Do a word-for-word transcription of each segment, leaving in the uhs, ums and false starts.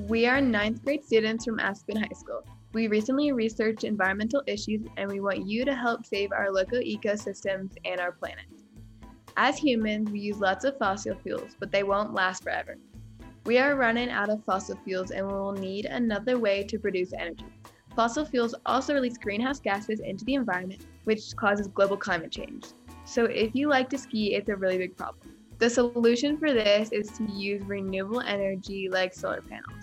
We are ninth grade students from Aspen High School. We recently researched environmental issues and we want you to help save our local ecosystems and our planet. As humans, we use lots of fossil fuels, but they won't last forever. We are running out of fossil fuels and we will need another way to produce energy. Fossil fuels also release greenhouse gases into the environment, which causes global climate change. So if you like to ski, it's a really big problem. The solution for this is to use renewable energy like solar panels.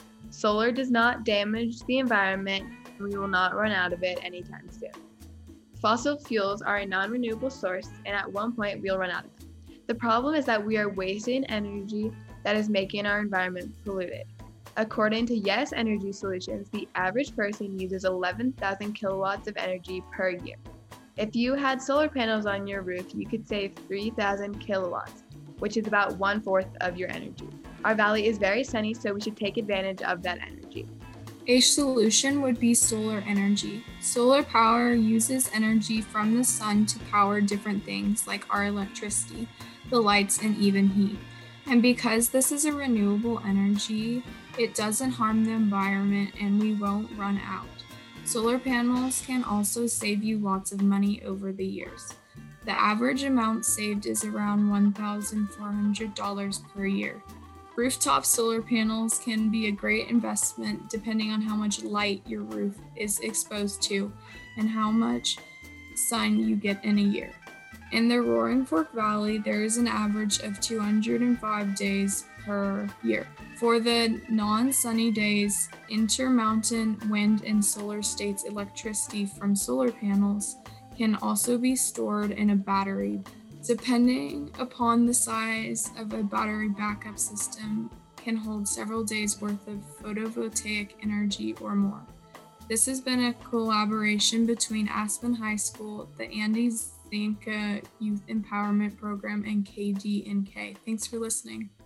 Solar does not damage the environment, and we will not run out of it anytime soon. Fossil fuels are a non-renewable source, and at one point we'll run out of them. The problem is that we are wasting energy that is making our environment polluted. According to Yes Energy Solutions, the average person uses eleven thousand kilowatts of energy per year. If you had solar panels on your roof, you could save three thousand kilowatts, which is about one-fourth of your energy. Our valley is very sunny, so we should take advantage of that energy. A solution would be solar energy. Solar power uses energy from the sun to power different things like our electricity, the lights, and even heat. And because this is a renewable energy, it doesn't harm the environment and we won't run out. Solar panels can also save you lots of money over the years. The average amount saved is around one thousand four hundred dollars per year. Rooftop solar panels can be a great investment depending on how much light your roof is exposed to and how much sun you get in a year. In the Roaring Fork Valley, there is an average of two hundred five days per year. For the non-sunny days, intermountain wind and solar states electricity from solar panels can also be stored in a battery. Depending upon the size of a battery backup system, can hold several days worth of photovoltaic energy or more. This has been a collaboration between Aspen High School, the Andy Zanka Youth Empowerment Program, and K D N K. Thanks for listening.